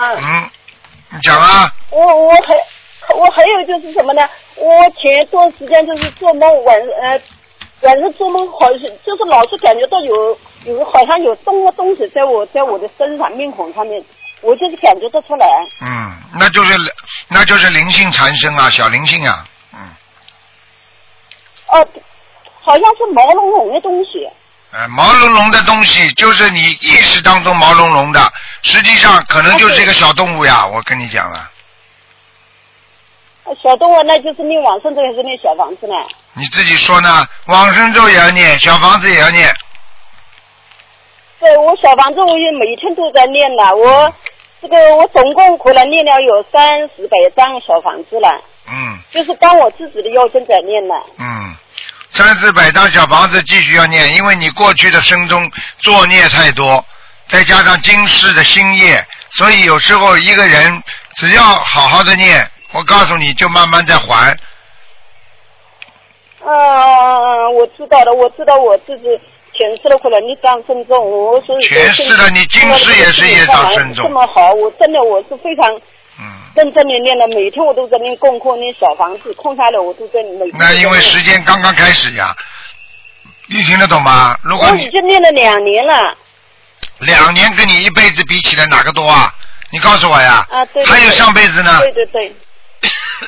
你讲啊。 我还有就是什么呢？我前段时间就是做梦晚上做梦好像就是老是感觉到有好像有动个东西在我的身上面孔上面，我就是感觉得出来。 那就是灵性缠身啊，小灵性啊。 好像是毛茸茸的东西。 毛茸茸的东西就是你意识当中毛茸茸的，实际上可能就是一个小动物呀，我跟你讲了。 小动物那就是念往生咒还是念小房子呢？ 你自己说呢？往生咒也要念，小房子也要念。 对，我小房子我也每天都在念了，我总共可能念了有30百张小房子了。就是帮我自己的要经在念了。 30百张小房子继续要念，因为你过去的生中作孽太多，再加上今世的新业，所以有时候一个人只要好好的念，我告诉你就慢慢在还。 我知道的，我知道我自己前世的可能业障深重，我是前世的你今世也是业障深重。 这么好，我是非常认真的念了，每天我都在念功课，念小房子，空下来我都在每天。 那因为时间刚刚开始呀，你听得懂吗？如果我已经念了2年了。 2年跟你一辈子比起来哪个多啊？你告诉我呀。 对。 还有上辈子呢。 对。